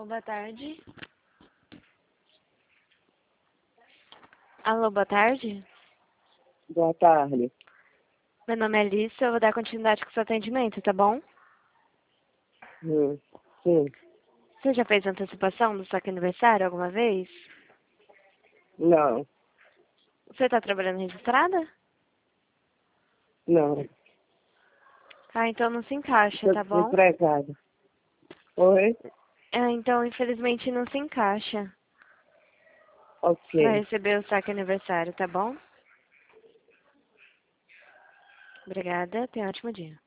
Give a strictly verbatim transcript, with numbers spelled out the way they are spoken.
Alô, boa tarde. Alô, boa tarde. Boa tarde. Meu nome é Alice, eu vou dar continuidade com o seu atendimento, tá bom? Hum, sim. Você já fez antecipação do seu aniversário alguma vez? Não, Você tá trabalhando registrada? não. Ah, então não se encaixa, Estou tá bom? desempregada. Oi? Ah, então infelizmente não se encaixa pra Ok. receber o saque aniversário, tá bom? Obrigada, tenha um ótimo dia.